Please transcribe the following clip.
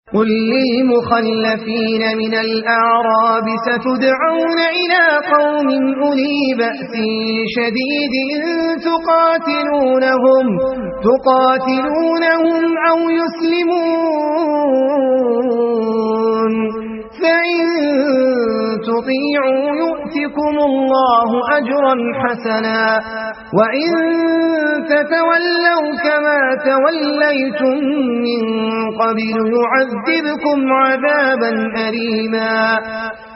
قل للمخلفين من الأعراب ستدعون إلى قوم أولي بأس شديد تقاتلونهم أو يسلمون فإن تطيعوا يؤتكم الله أجرا حسنا وإن تتولوا كما توليتم من قبل يعذبكم عذابا أليما